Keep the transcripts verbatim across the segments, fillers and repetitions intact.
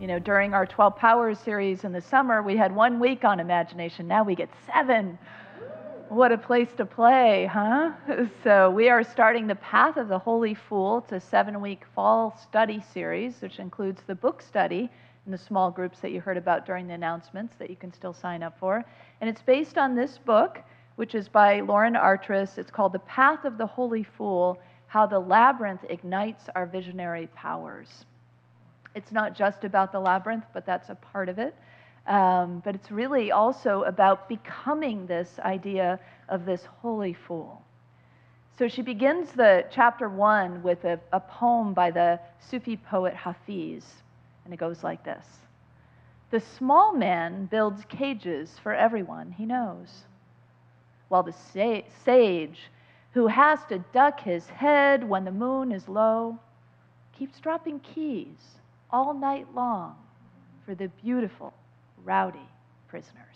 You know, during our twelve Powers series in the summer, we had one week on imagination. Now we get seven. What a place to play, huh? So we are starting The Path of the Holy Fool. It's a seven-week fall study series, which includes the book study and the small groups that you heard about during the announcements that you can still sign up for. And it's based on this book, which is by Lauren Artris. It's called The Path of the Holy Fool, How the Labyrinth Ignites Our Visionary Powers. It's not just about the labyrinth, but that's a part of it. Um, but it's really also about becoming this idea of this holy fool. So she begins the chapter one with a, a poem by the Sufi poet Hafiz, and it goes like this. The small man builds cages for everyone he knows, while the sa- sage, who has to duck his head when the moon is low, keeps dropping keys all night long for the beautiful, rowdy prisoners.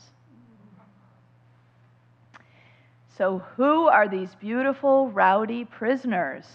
So who are these beautiful, rowdy prisoners?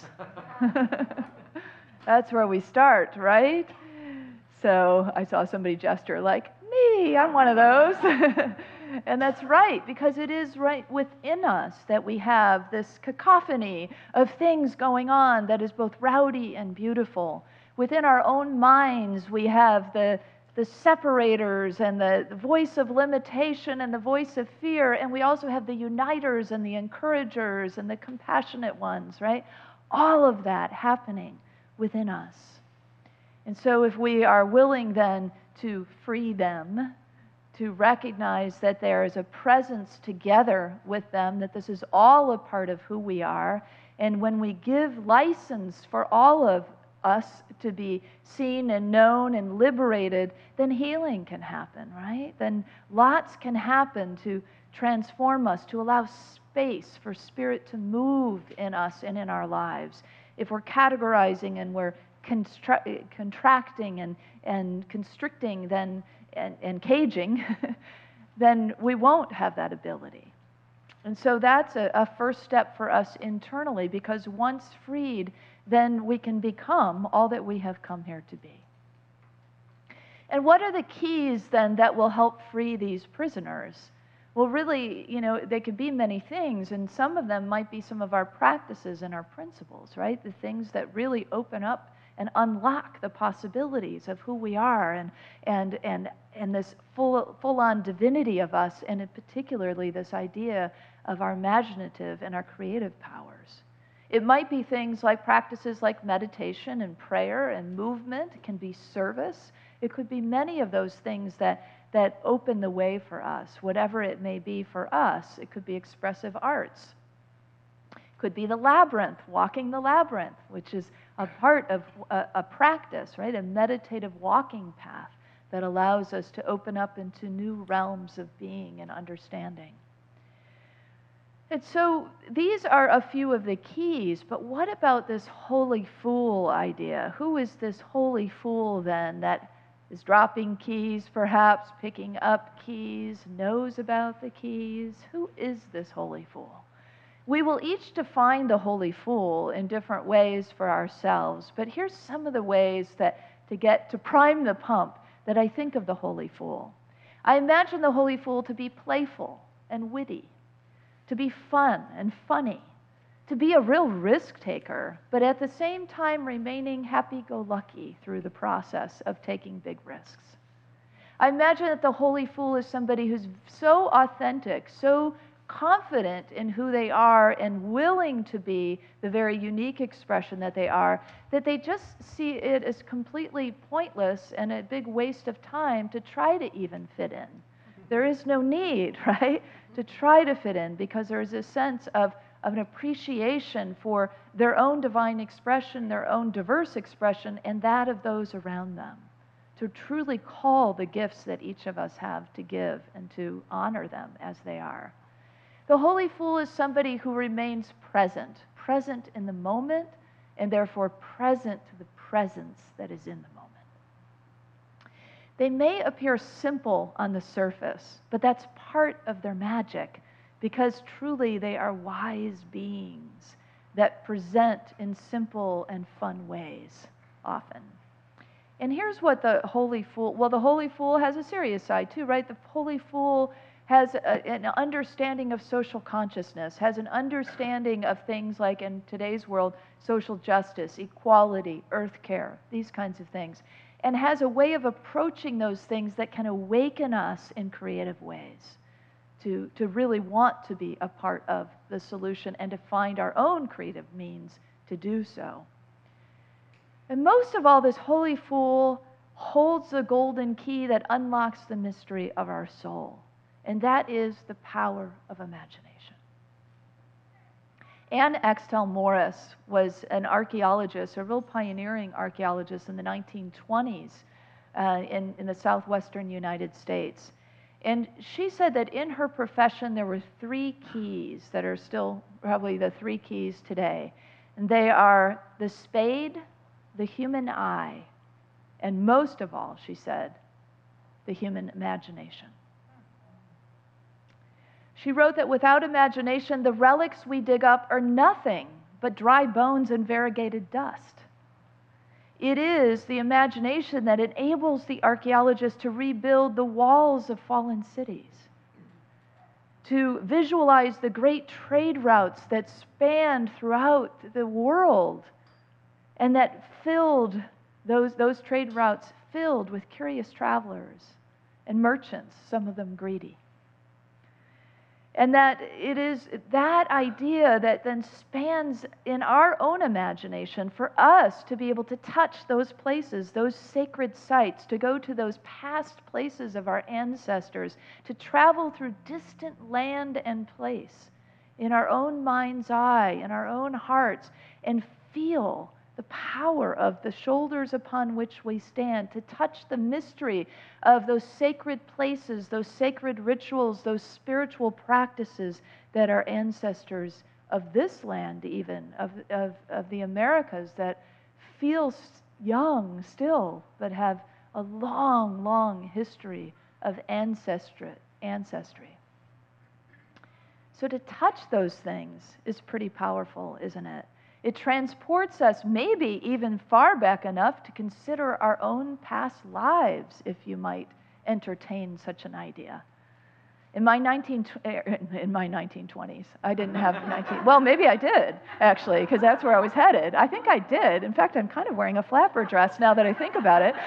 That's where we start, right? So I saw somebody gesture like, me, I'm one of those. And that's right, because it is right within us that we have this cacophony of things going on that is both rowdy and beautiful. Within our own minds, we have the the separators and the, the voice of limitation and the voice of fear, and we also have the uniters and the encouragers and the compassionate ones, right? All of that happening within us. And so if we are willing then to free them, to recognize that there is a presence together with them, that this is all a part of who we are, and when we give license for all of us to be seen and known and liberated, then healing can happen, right? Then lots can happen to transform us, to allow space for spirit to move in us and in our lives. If we're categorizing and we're constru- contracting and, and constricting then and, and caging, then we won't have that ability. And so that's a, a first step for us internally, because once freed, then we can become all that we have come here to be. And what are the keys then that will help free these prisoners? Well, really, you know, they could be many things, and some of them might be some of our practices and our principles, right? The things that really open up and unlock the possibilities of who we are and and and and this full full-on divinity of us, and in particularly this idea of our imaginative and our creative powers. It might be things like practices like meditation and prayer and movement. It can be service. It could be many of those things that, that open the way for us, whatever it may be for us. It could be expressive arts. It could be the labyrinth, walking the labyrinth, which is a part of a, a practice, right? A meditative walking path that allows us to open up into new realms of being and understanding. And so these are a few of the keys, but what about this holy fool idea? Who is this holy fool then that is dropping keys, perhaps picking up keys, knows about the keys? Who is this holy fool? We will each define the holy fool in different ways for ourselves, but here's some of the ways that to get to prime the pump that I think of the holy fool. I imagine the holy fool to be playful and witty, to be fun and funny, to be a real risk taker, but at the same time remaining happy-go-lucky through the process of taking big risks. I imagine that the holy fool is somebody who's so authentic, so confident in who they are and willing to be the very unique expression that they are, that they just see it as completely pointless and a big waste of time to try to even fit in. There is no need, right, to try to fit in, because there is a sense of, of an appreciation for their own divine expression, their own diverse expression, and that of those around them, to truly call the gifts that each of us have to give and to honor them as they are. The holy fool is somebody who remains present, present in the moment, and therefore present to the presence that is in the moment. They may appear simple on the surface, but that's part of their magic, because truly they are wise beings that present in simple and fun ways often. And here's what the holy fool, well, the holy fool has a serious side too, right? The holy fool has a, an understanding of social consciousness, has an understanding of things like, in today's world, social justice, equality, earth care, these kinds of things, and has a way of approaching those things that can awaken us in creative ways to, to really want to be a part of the solution and to find our own creative means to do so. And most of all, this holy fool holds the golden key that unlocks the mystery of our soul. And that is the power of imagination. Anne Axtell Morris was an archaeologist, a real pioneering archaeologist in the nineteen twenties uh, in, in the southwestern United States. And she said that in her profession there were three keys that are still probably the three keys today. And they are the spade, the human eye, and most of all, she said, the human imagination. She wrote that without imagination, the relics we dig up are nothing but dry bones and variegated dust. It is the imagination that enables the archaeologist to rebuild the walls of fallen cities, to visualize the great trade routes that spanned throughout the world and that filled those, those trade routes filled with curious travelers and merchants, some of them greedy. And that it is that idea that then spans in our own imagination for us to be able to touch those places, those sacred sites, to go to those past places of our ancestors, to travel through distant land and place in our own mind's eye, in our own hearts, and feel the power of the shoulders upon which we stand, to touch the mystery of those sacred places, those sacred rituals, those spiritual practices that our ancestors of this land, even, of, of, of the Americas, that feel young still, but have a long, long history of ancestry. ancestry. So to touch those things is pretty powerful, isn't it? It transports us maybe even far back enough to consider our own past lives, if you might entertain such an idea. In my nineteen in my nineteen twenties, I didn't have nineteen. Well, maybe I did actually, because that's where I was headed. I think I did. In fact, I'm kind of wearing a flapper dress now that I think about it.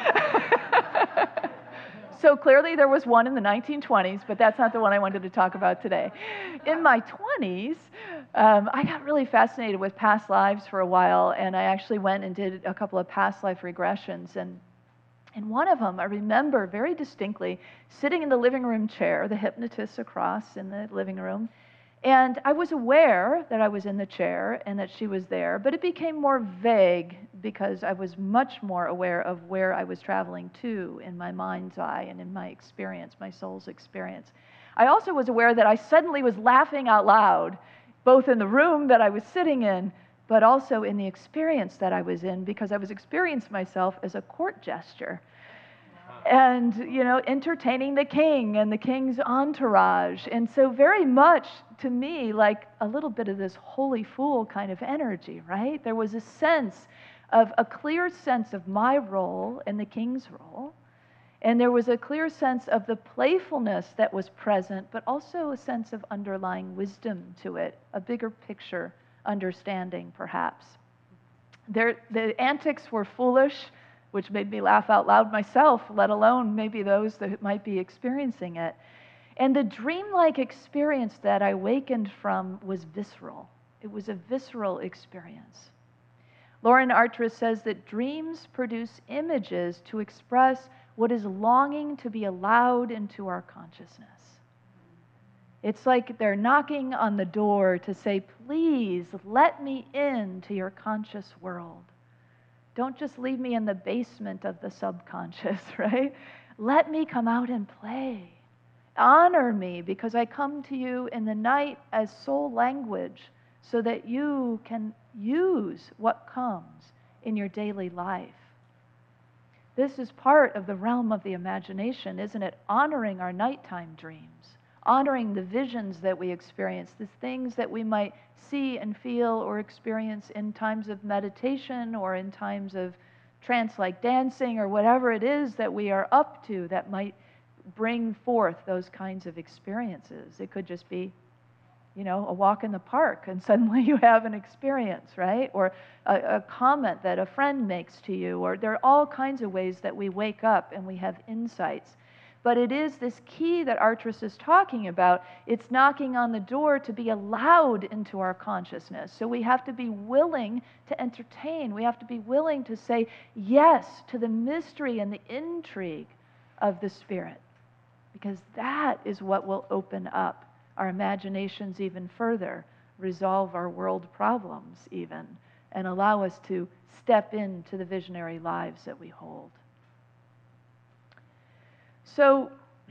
So clearly there was one in the nineteen twenties, but that's not the one I wanted to talk about today. In my twenties, um, I got really fascinated with past lives for a while, and I actually went and did a couple of past life regressions. And in one of them, I remember very distinctly sitting in the living room chair, the hypnotist across in the living room, and I was aware that I was in the chair and that she was there, but it became more vague because I was much more aware of where I was traveling to in my mind's eye and in my experience, my soul's experience. I also was aware that I suddenly was laughing out loud, both in the room that I was sitting in, but also in the experience that I was in, because I was experiencing myself as a court jester. And, you know, entertaining the king and the king's entourage. And so very much, to me, like a little bit of this holy fool kind of energy, right? There was a sense of, a clear sense of my role and the king's role. And there was a clear sense of the playfulness that was present, but also a sense of underlying wisdom to it, a bigger picture understanding, perhaps. There, the antics were foolish, which made me laugh out loud myself, let alone maybe those that might be experiencing it. And the dreamlike experience that I wakened from was visceral. It was a visceral experience. Lauren Artris says that dreams produce images to express what is longing to be allowed into our consciousness. It's like they're knocking on the door to say, please let me into your conscious world. Don't just leave me in the basement of the subconscious, right? Let me come out and play. Honor me because I come to you in the night as soul language so that you can use what comes in your daily life. This is part of the realm of the imagination, isn't it? Honoring our nighttime dreams, honoring the visions that we experience, the things that we might see and feel or experience in times of meditation or in times of trance-like dancing or whatever it is that we are up to that might bring forth those kinds of experiences. It could just be, you know, a walk in the park and suddenly you have an experience, right? Or a, a comment that a friend makes to you, or there are all kinds of ways that we wake up and we have insights. But it is this key that Artris is talking about. It's knocking on the door to be allowed into our consciousness. So we have to be willing to entertain. We have to be willing to say yes to the mystery and the intrigue of the Spirit, because that is what will open up our imaginations even further, resolve our world problems even, and allow us to step into the visionary lives that we hold. So,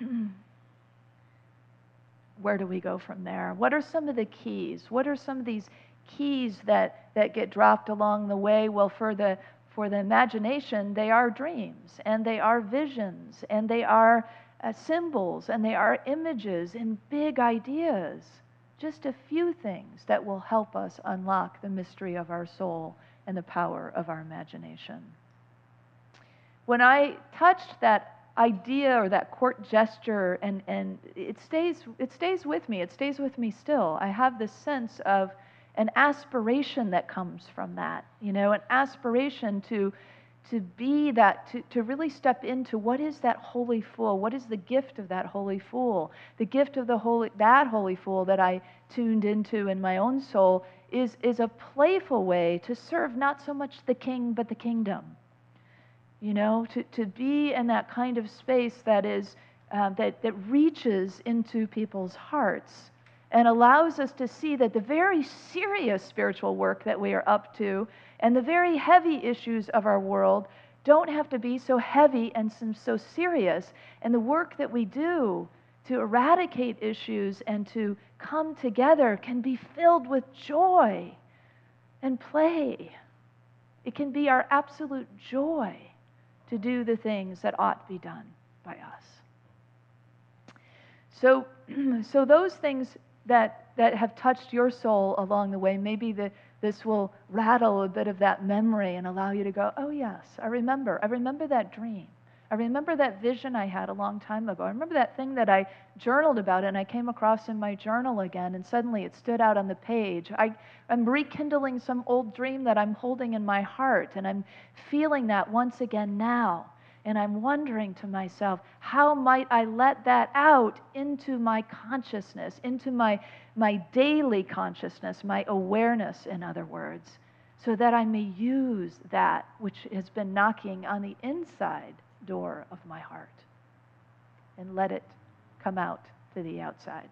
where do we go from there? What are some of the keys? What are some of these keys that, that get dropped along the way? Well, for the, for the imagination, they are dreams, and they are visions, and they are uh, symbols, and they are images and big ideas. Just a few things that will help us unlock the mystery of our soul and the power of our imagination. When I touched that idea or that court gesture, and, and it stays it stays with me. It stays with me still. I have this sense of an aspiration that comes from that, you know, an aspiration to to be that, to, to really step into what is that holy fool? What is the gift of that holy fool? The gift of the holy that holy fool that I tuned into in my own soul is is a playful way to serve not so much the king but the kingdom. You know, to, to be in that kind of space that is uh, that, that reaches into people's hearts and allows us to see that the very serious spiritual work that we are up to and the very heavy issues of our world don't have to be so heavy and so serious. And the work that we do to eradicate issues and to come together can be filled with joy and play. It can be our absolute joy to do the things that ought to be done by us. So, so those things that, that have touched your soul along the way, maybe the, this will rattle a bit of that memory and allow you to go, oh yes, I remember. I remember that dream. I remember that vision I had a long time ago. I remember that thing that I journaled about and I came across in my journal again, and suddenly it stood out on the page. I, I'm rekindling some old dream that I'm holding in my heart, and I'm feeling that once again now. And I'm wondering to myself, how might I let that out into my consciousness, into my, my daily consciousness, my awareness, in other words, so that I may use that which has been knocking on the inside door of my heart and let it come out to the outside.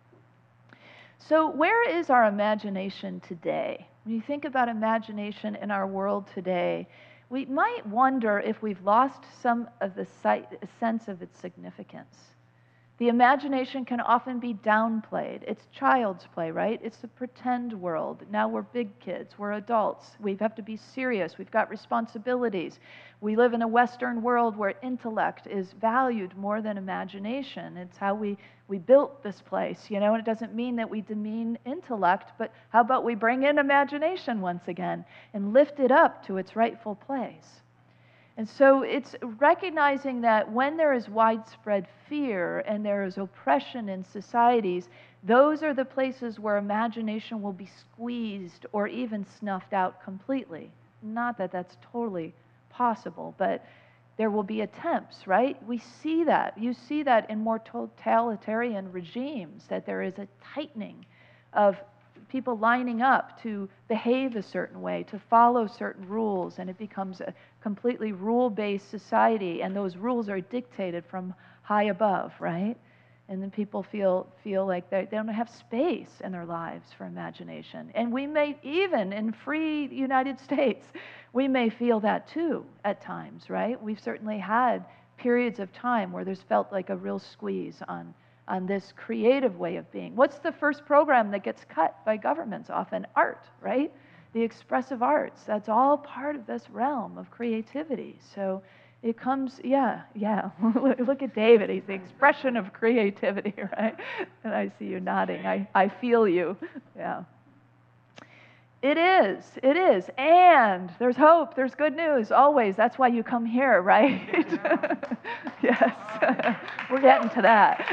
So where is our imagination today? When you think about imagination in our world today, we might wonder if we've lost some of the sight, sense of its significance. The imagination can often be downplayed. It's child's play, right? It's the pretend world. Now we're big kids. We're adults. We have to be serious. We've got responsibilities. We live in a Western world where intellect is valued more than imagination. It's how we, we built this place, you know, and it doesn't mean that we demean intellect, but how about we bring in imagination once again and lift it up to its rightful place? And so it's recognizing that when there is widespread fear and there is oppression in societies, those are the places where imagination will be squeezed or even snuffed out completely. Not that that's totally possible, but there will be attempts, right? We see that. You see that in more totalitarian regimes, that there is a tightening of people lining up to behave a certain way, to follow certain rules, and it becomes a completely rule-based society, and those rules are dictated from high above, right? And then people feel feel like they, they don't have space in their lives for imagination. And we may, even in free United States, we may feel that too at times, right? We've certainly had periods of time where there's felt like a real squeeze on on this creative way of being. What's the first program that gets cut by governments? Often art, right? The expressive arts. That's all part of this realm of creativity. So it comes, yeah, yeah. Look at David. He's the expression of creativity, right? And I see you nodding. I, I feel you. Yeah. It is. It is. And there's hope. There's good news always. That's why you come here, right? Yes. We're getting to that.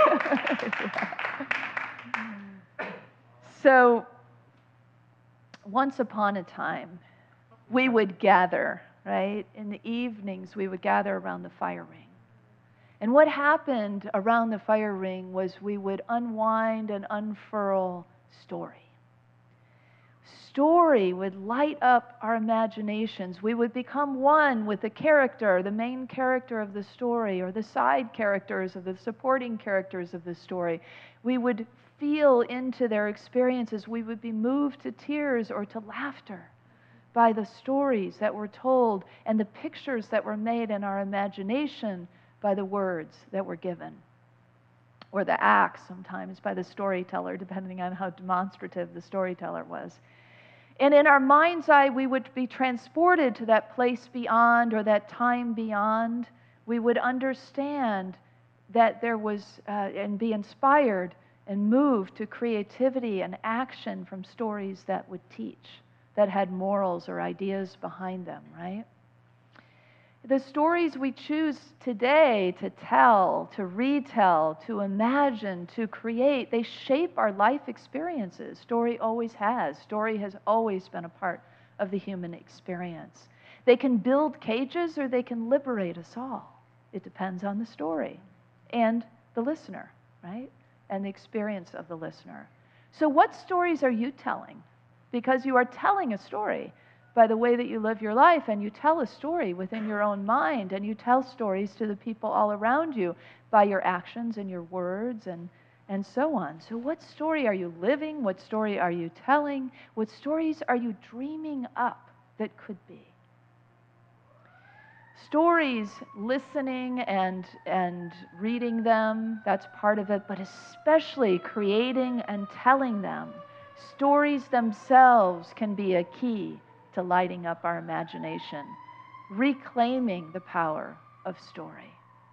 So, once upon a time, we would gather, right? In the evenings, we would gather around the fire ring. And what happened around the fire ring was we would unwind and unfurl story. Story would light up our imaginations. We would become one with the character, the main character of the story, or the side characters of the supporting characters of the story. We would feel into their experiences. We would be moved to tears or to laughter by the stories that were told and the pictures that were made in our imagination by the words that were given, or the acts sometimes by the storyteller, depending on how demonstrative the storyteller was. And in our mind's eye, we would be transported to that place beyond or that time beyond. We would understand that there was, uh, and be inspired and moved to creativity and action from stories that would teach, that had morals or ideas behind them, right? The stories we choose today to tell, to retell, to imagine, to create, they shape our life experiences. Story always has. Story has always been a part of the human experience. They can build cages or they can liberate us all. It depends on the story and the listener, right? And the experience of the listener. So what stories are you telling? Because you are telling a story by the way that you live your life, and you tell a story within your own mind, and you tell stories to the people all around you by your actions and your words and, and so on. So what story are you living? What story are you telling? What stories are you dreaming up that could be? Stories, listening and, and reading them, that's part of it, but especially creating and telling them. Stories themselves can be a key to lighting up our imagination, reclaiming the power of story.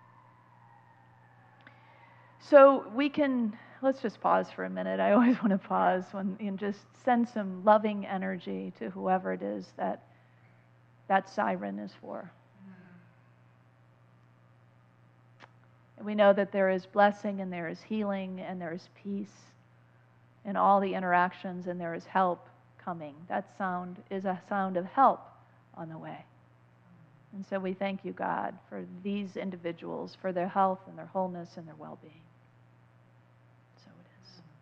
So we can, let's just pause for a minute. I always want to pause when, and just send some loving energy to whoever it is that that siren is for. And we know that there is blessing and there is healing and there is peace in all the interactions, and there is help coming. That sound is a sound of help on the way. And so we thank you, God, for these individuals, for their health and their wholeness and their well-being. So it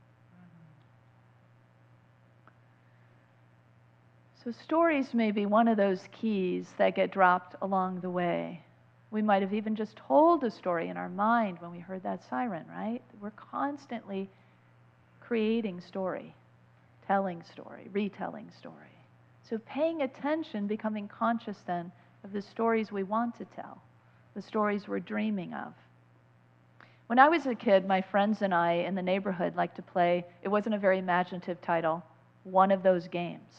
is. So stories may be one of those keys that get dropped along the way. We might have even just told a story in our mind when we heard that siren, right? We're constantly creating story, telling story, retelling story. So paying attention, becoming conscious then of the stories we want to tell, the stories we're dreaming of. When I was a kid, my friends and I in the neighborhood liked to play, it wasn't a very imaginative title, One of Those Games.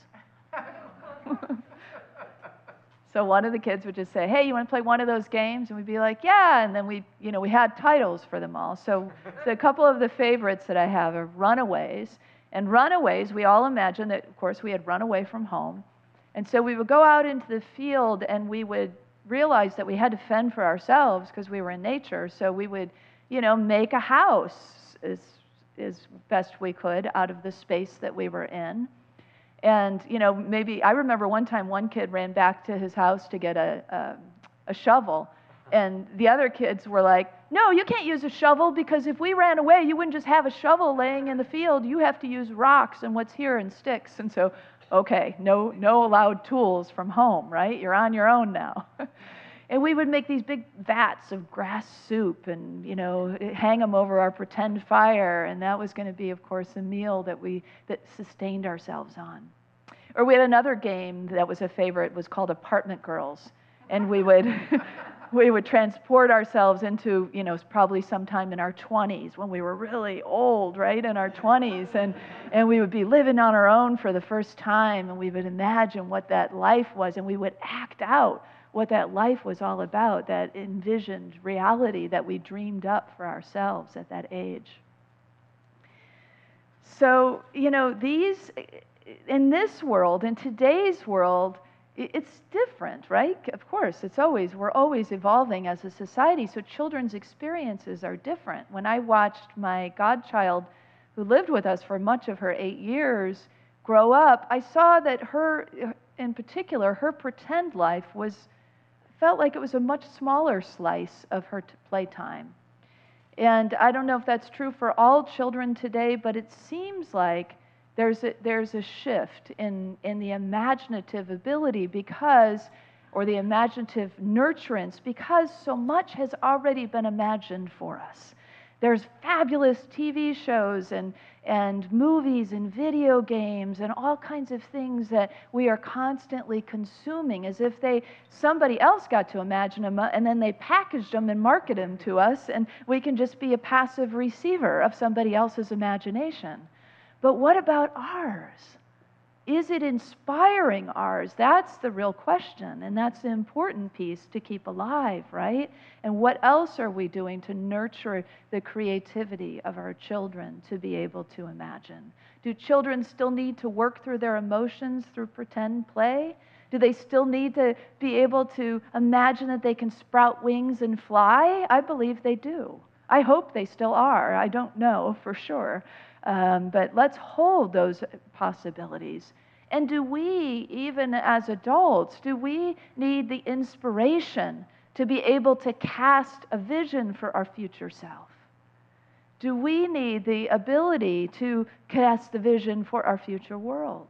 So one of the kids would just say, hey, you want to play one of those games? And we'd be like, yeah. And then we, you know, we had titles for them all. So, so a couple of the favorites that I have are Runaways. And Runaways, we all imagine that, of course, we had run away from home. And so we would go out into the field and we would realize that we had to fend for ourselves because we were in nature. So we would, you know, make a house as, as best we could out of the space that we were in. And, you know, maybe, I remember one time one kid ran back to his house to get a, a, a shovel. And the other kids were like, no, you can't use a shovel because if we ran away, you wouldn't just have a shovel laying in the field. You have to use rocks and what's here and sticks. And so, okay, no, no allowed tools from home, right? You're on your own now. And we would make these big vats of grass soup and, you know, hang them over our pretend fire. And that was going to be, of course, a meal that we that sustained ourselves on. Or we had another game that was a favorite, was called Apartment Girls. And we would we would transport ourselves into, you know, probably sometime in our twenties when we were really old, right, in our twenties. And, and we would be living on our own for the first time. And we would imagine what that life was. And we would act out what that life was all about, that envisioned reality that we dreamed up for ourselves at that age. So, you know, these in this world, in today's world, it's different, right? Of course, it's always, we're always evolving as a society, so children's experiences are different. When I watched my godchild, who lived with us for much of her eight years, grow up, I saw that her, in particular, her pretend life was, felt like it was a much smaller slice of her playtime. And I don't know if that's true for all children today, but it seems like there's a, there's a shift in, in the imaginative ability because, or the imaginative nurturance, because so much has already been imagined for us. There's fabulous T V shows and, and movies and video games and all kinds of things that we are constantly consuming as if they somebody else got to imagine them and then they packaged them and marketed them to us, and we can just be a passive receiver of somebody else's imagination. But what about ours? Is it inspiring ours? That's the real question, and that's the important piece to keep alive, right? And what else are we doing to nurture the creativity of our children to be able to imagine? Do children still need to work through their emotions through pretend play? Do they still need to be able to imagine that they can sprout wings and fly? I believe they do. I hope they still are. I don't know for sure. Um, but let's hold those possibilities. And do we, even as adults, do we need the inspiration to be able to cast a vision for our future self? Do we need the ability to cast the vision for our future world?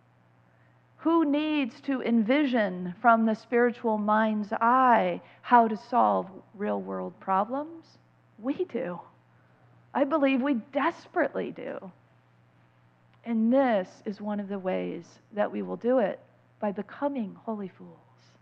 Who needs to envision from the spiritual mind's eye how to solve real world problems? We do. I believe we desperately do. And this is one of the ways that we will do it, by becoming holy fools.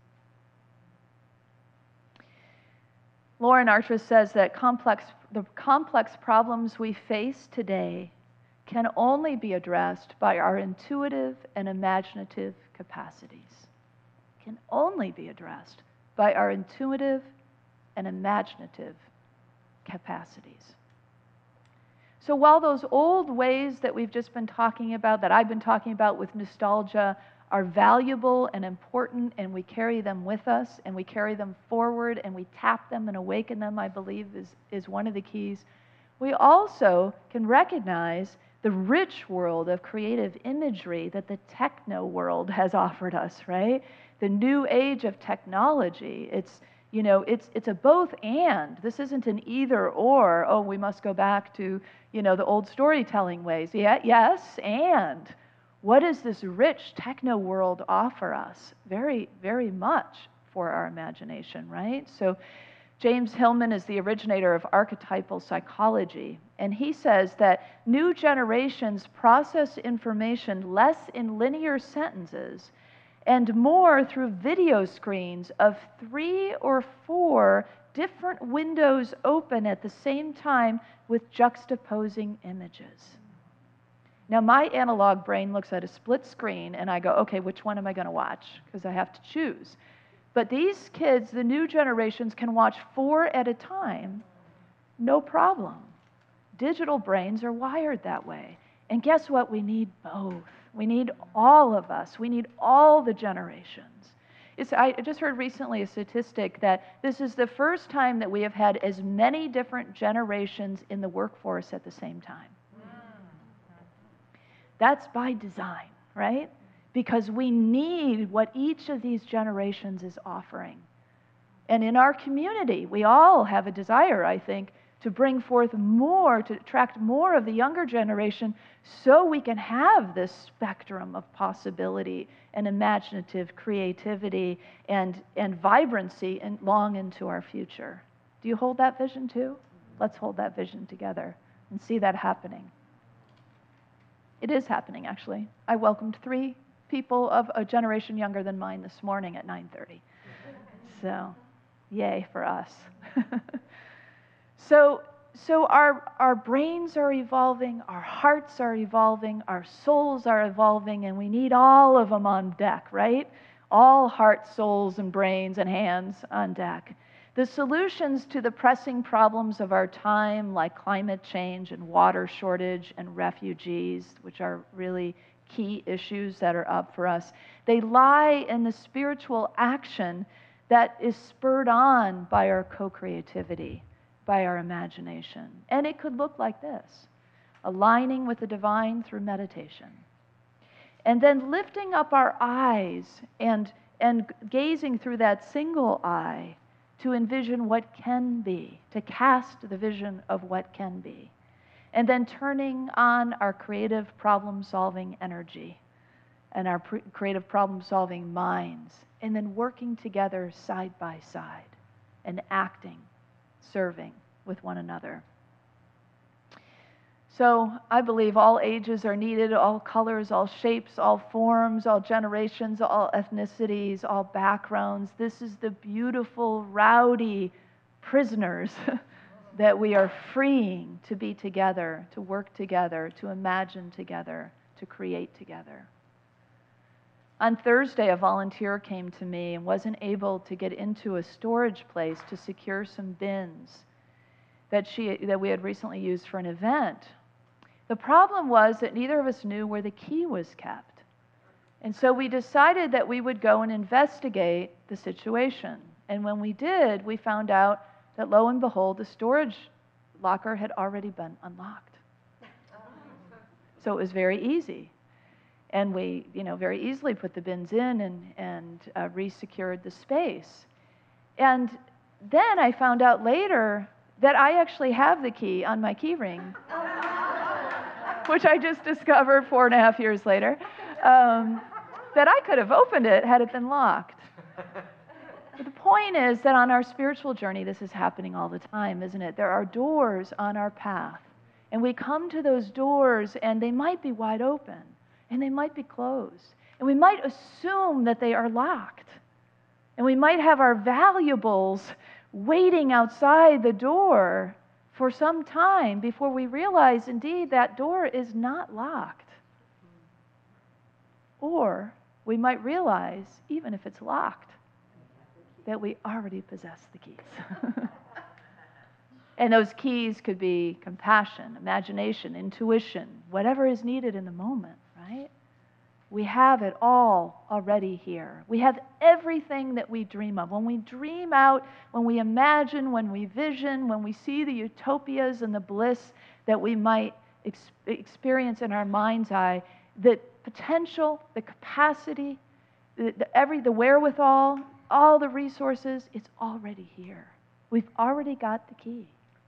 Lauren Archer says that complex, the complex problems we face today can only be addressed by our intuitive and imaginative capacities. Can only be addressed by our intuitive and imaginative capacities. So while those old ways that we've just been talking about, that I've been talking about with nostalgia, are valuable and important, and we carry them with us, and we carry them forward, and we tap them and awaken them, I believe is, is one of the keys, we also can recognize the rich world of creative imagery that the techno world has offered us, right? The new age of technology. It's You know, it's it's a both and. This isn't an either or, oh, we must go back to, you know, the old storytelling ways. Yeah, yes, and what does this rich techno world offer us? Very, very much for our imagination, right? So James Hillman is the originator of archetypal psychology, and he says that new generations process information less in linear sentences and more through video screens of three or four different windows open at the same time with juxtaposing images. Now, my analog brain looks at a split screen, and I go, okay, which one am I going to watch? Because I have to choose. But these kids, the new generations, can watch four at a time, no problem. Digital brains are wired that way. And guess what? We need both. We need all of us. We need all the generations. It's, I just heard recently a statistic that this is the first time that we have had as many different generations in the workforce at the same time. That's by design, right? Because we need what each of these generations is offering. And in our community, we all have a desire, I think, to bring forth more, to attract more of the younger generation so we can have this spectrum of possibility and imaginative creativity and, and vibrancy and long into our future. Do you hold that vision too? Let's hold that vision together and see that happening. It is happening, actually. I welcomed three people of a generation younger than mine this morning at nine thirty. So, yay for us. So, so our, our brains are evolving, our hearts are evolving, our souls are evolving, and we need all of them on deck, right? All hearts, souls, and brains and hands on deck. The solutions to the pressing problems of our time, like climate change and water shortage and refugees, which are really key issues that are up for us. They lie in the spiritual action that is spurred on by our co-creativity, by our imagination. And it could look like this: aligning with the divine through meditation. And then lifting up our eyes and, and gazing through that single eye to envision what can be, to cast the vision of what can be. And then turning on our creative problem-solving energy and our pre- creative problem-solving minds, and then working together side by side and acting, serving with one another. So I believe all ages are needed, all colors, all shapes, all forms, all generations, all ethnicities, all backgrounds. This is the beautiful, rowdy prisoners that we are freeing to be together, to work together, to imagine together, to create together. On Thursday, a volunteer came to me and wasn't able to get into a storage place to secure some bins that she that we had recently used for an event. The problem was that neither of us knew where the key was kept. And so we decided that we would go and investigate the situation. And when we did, we found out that, lo and behold, the storage locker had already been unlocked. So it was very easy. And we, you know, very easily put the bins in and, and uh, re-secured the space. And then I found out later that I actually have the key on my key ring, which I just discovered four and a half years later, um, that I could have opened it had it been locked. But the point is that on our spiritual journey, this is happening all the time, isn't it? There are doors on our path, and we come to those doors, and they might be wide open, and they might be closed, and we might assume that they are locked, and we might have our valuables waiting outside the door for some time before we realize, indeed, that door is not locked. Or we might realize, even if it's locked, that we already possess the keys. And those keys could be compassion, imagination, intuition, whatever is needed in the moment, right? We have it all already here. We have everything that we dream of. When we dream out, when we imagine, when we vision, when we see the utopias and the bliss that we might ex- experience in our mind's eye, the potential, the capacity, the, the, every, the wherewithal, all the resources, it's already here. We've already got the key.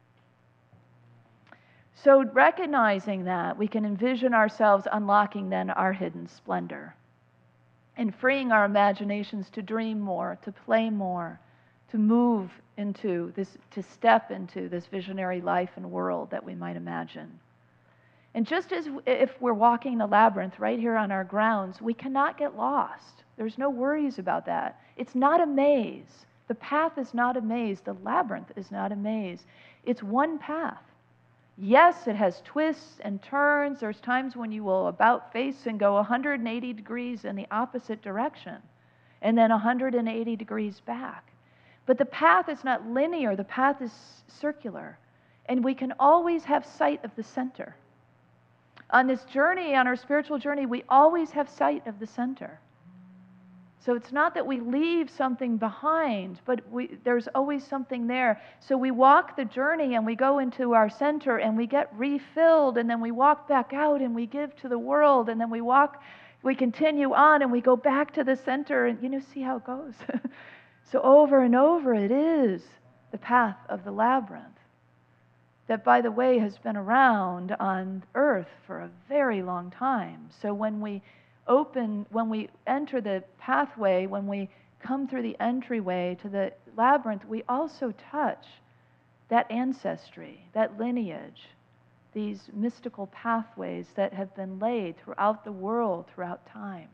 So recognizing that, we can envision ourselves unlocking then our hidden splendor and freeing our imaginations to dream more, to play more, to move into this, to step into this visionary life and world that we might imagine. And just as if we're walking the labyrinth right here on our grounds, we cannot get lost. There's no worries about that. It's not a maze. The path is not a maze. The labyrinth is not a maze. It's one path. Yes, it has twists and turns. There's times when you will about face and go one hundred eighty degrees in the opposite direction, and then one hundred eighty degrees back. But the path is not linear. The path is circular. And we can always have sight of the center. On this journey, on our spiritual journey, we always have sight of the center. So it's not that we leave something behind, but we, there's always something there. So we walk the journey and we go into our center and we get refilled, and then we walk back out and we give to the world, and then we walk, we continue on and we go back to the center, and you know, see how it goes. So over and over it is the path of the labyrinth that, by the way, has been around on earth for a very long time. So when we open, when we enter the pathway, when we come through the entryway to the labyrinth, we also touch that ancestry, that lineage, these mystical pathways that have been laid throughout the world, throughout time.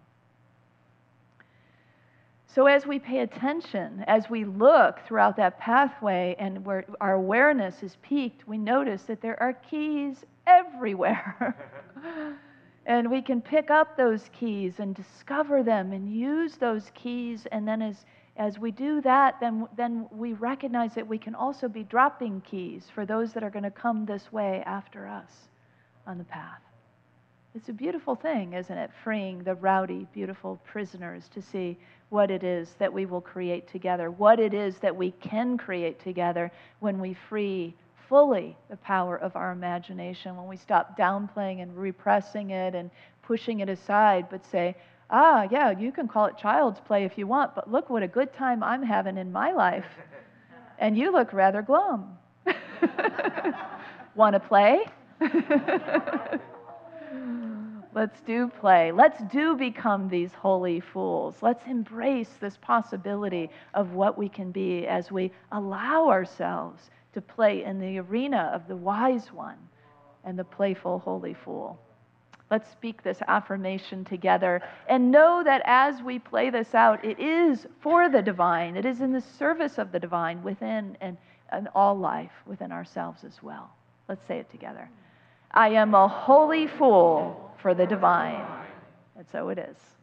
So as we pay attention, as we look throughout that pathway and where our awareness is peaked, we notice that there are keys everywhere. And we can pick up those keys and discover them and use those keys. And then as, as we do that, then, then we recognize that we can also be dropping keys for those that are going to come this way after us on the path. It's a beautiful thing, isn't it? Freeing the rowdy, beautiful prisoners to see what it is that we will create together, what it is that we can create together when we free fully the power of our imagination, when we stop downplaying and repressing it and pushing it aside, but say, ah, yeah, you can call it child's play if you want, but look what a good time I'm having in my life. And you look rather glum. Want to play? Let's do play. Let's do become these holy fools. Let's embrace this possibility of what we can be as we allow ourselves to play in the arena of the wise one and the playful holy fool. Let's speak this affirmation together and know that as we play this out, it is for the divine. It is in the service of the divine within and, and all life within ourselves as well. Let's say it together. I am a holy fool for the divine. And so it is.